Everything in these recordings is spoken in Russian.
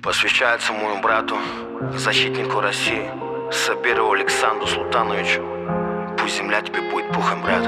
Посвящается моему брату, защитнику России, Сабирову Александру Султановичу. Пусть земля тебе будет пухом, брат.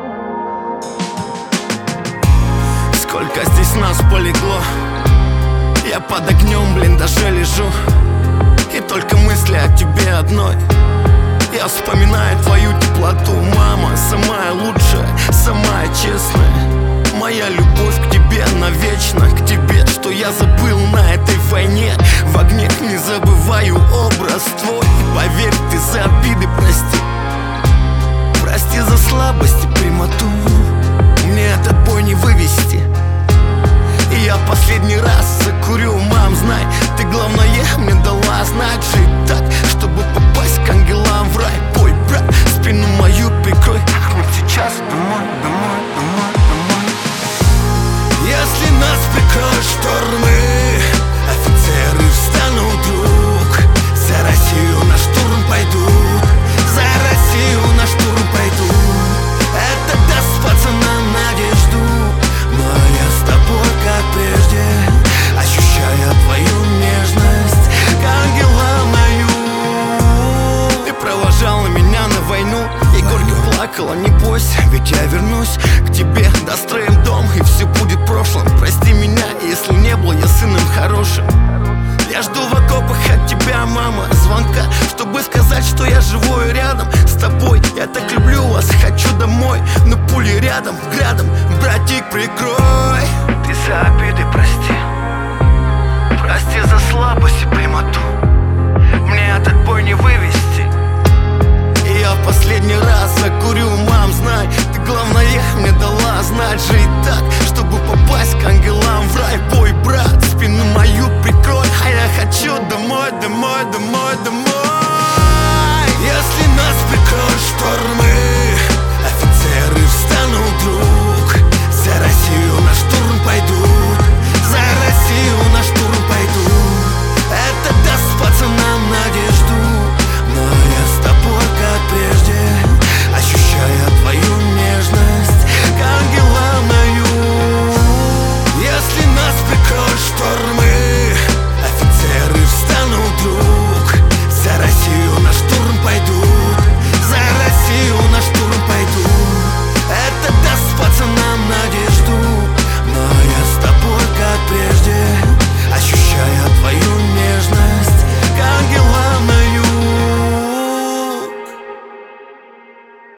Сколько здесь нас полегло, я под огнем, блиндаже лежу, и только мысли о тебе одной. Я вспоминаю твою теплоту, мама, самая лучшая, самая честная. Моя любовь к тебе навечно, к тебе, что я забыл на этой войне. В огнях не забываю образ твой. Поверь, ты за обиды прости, прости за слабость и прямоту. Мне этот бой не вывести, и я последний раз закурю. Мам, знай, ты главное мне дала знать. Жить так, чтобы попасть к ангелам в рай. Бой, брат, спину мою прикрой. Вот сейчас домой, домой, домой, домой. Если нас прикроют штормы, офицеры встанут вдруг. За Россию на штурм пойдут, за Россию на штурм пойдут. Это даст пацанам надежду. Но я с тобой как прежде, ощущая твою нежность, к ангела мою. Ты провожала меня на войну и горько плакала, не бойся, ведь я вернусь к тебе. Достроим дом и все будет прошлым. Прости меня, если не был я сыном хорошим. Я жду в окопах от тебя, мама, звонка, чтобы сказать, что я живой рядом с тобой. Я так люблю вас, хочу домой, но пули рядом, градом, братик, прикрой. Ты за обиды прости, прости за слабость и прямоту. Мне этот бой не вывести, и я в последний раз закурю. Мам, знай, ты главное мне дала знать. Жить так, чтобы попасть